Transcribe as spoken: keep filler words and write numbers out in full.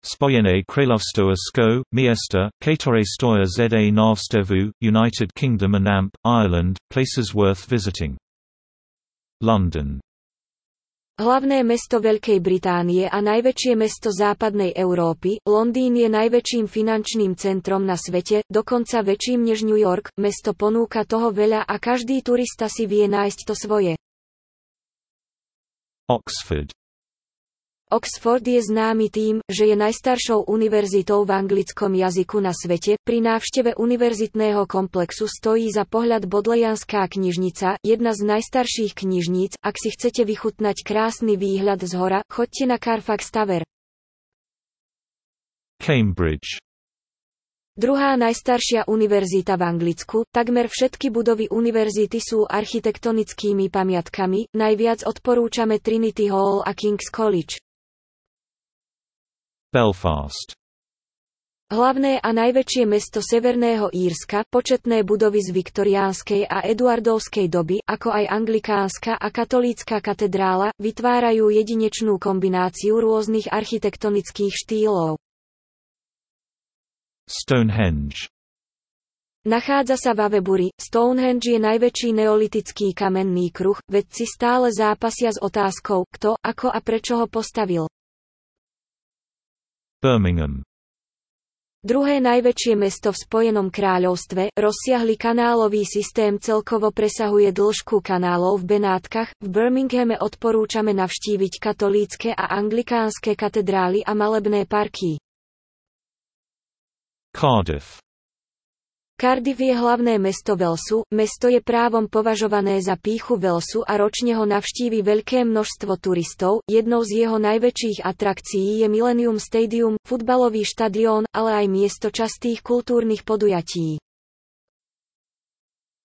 Spojené královstwo Sko, Miesta, Katory stoja za návštevu, United Kingdom and A M P, Ireland, places worth visiting. London. Hlavné mesto Veľkej Británie a najväčšie mesto západnej Európy, Londýn je najväčším finančným centrom na svete, dokonca väčším než New York. Mesto ponúka toho veľa a každý turista si vie nájsť to svoje. Oxford. Oxford je známy tým, že je najstaršou univerzitou v anglickom jazyku na svete. Pri návšteve univerzitného komplexu stojí za pohľad Bodleianská knižnica, jedna z najstarších knižníc. Ak si chcete vychutnať krásny výhľad z hora, choďte na Carfax Tower. Cambridge. Druhá najstaršia univerzita v Anglicku, takmer všetky budovy univerzity sú architektonickými pamiatkami, najviac odporúčame Trinity Hall a King's College. Belfast. Hlavné a najväčšie mesto Severného Írska, početné budovy z viktoriánskej a eduardovskej doby, ako aj anglikánska a katolícka katedrála, vytvárajú jedinečnú kombináciu rôznych architektonických štýlov. Stonehenge. Nachádza sa v Avebury. Stonehenge je najväčší neolitický kamenný kruh, vedci stále zápasia s otázkou, kto, ako a prečo ho postavil. Birmingham. Druhé najväčšie mesto v Spojenom kráľovstve, rozsiahly kanálový systém celkovo presahuje dĺžku kanálov v Benátkach. V Birminghame odporúčame navštíviť katolícke a anglikánske katedrály a malebné parky. Cardiff. Cardiff je hlavné mesto Walesu. Mesto je právom považované za pýchu Walesu a ročne ho navštívi veľké množstvo turistov. Jednou z jeho najväčších atrakcií je Millennium Stadium, futbalový štadión, ale aj miesto častých kultúrnych podujatí.